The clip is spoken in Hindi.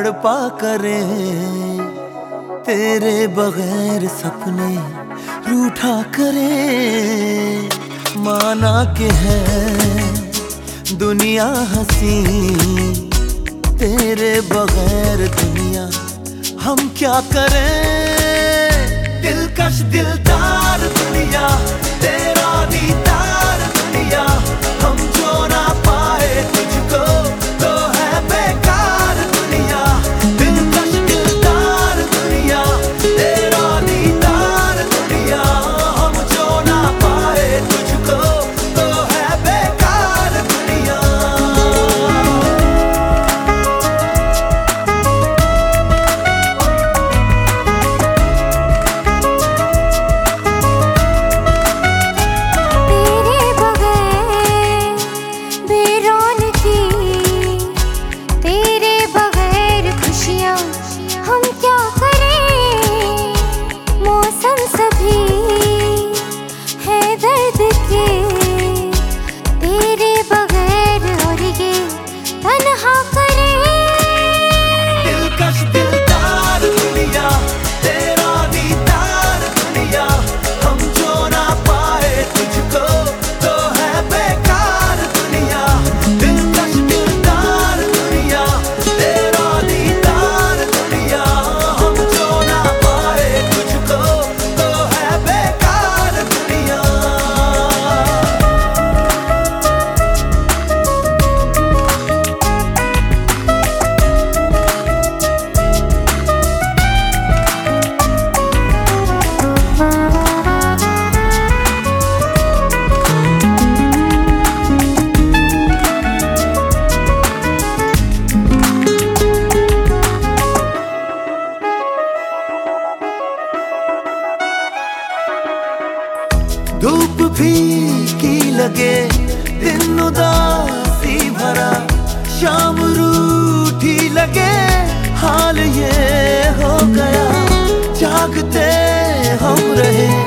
तड़पा करें, तेरे बगैर सपने रूठा करें। माना के है दुनिया हंसी, तेरे बगैर दुनिया हम क्या करें। दिलकश दिलदार दुनिया, तेरा दीदार दुनिया, हम जो ना पाए तुझको तो है बेकार दुनिया। दिलकश दिलदार दुनिया, तेरा दीदार दुनिया, हम जो ना पाए तुझको तो है बेकार दुनिया। धूप फीकी लगे, दिन उदासी भरा, शाम रूठी लगे, हाल ये हो गया। जागते हम रहे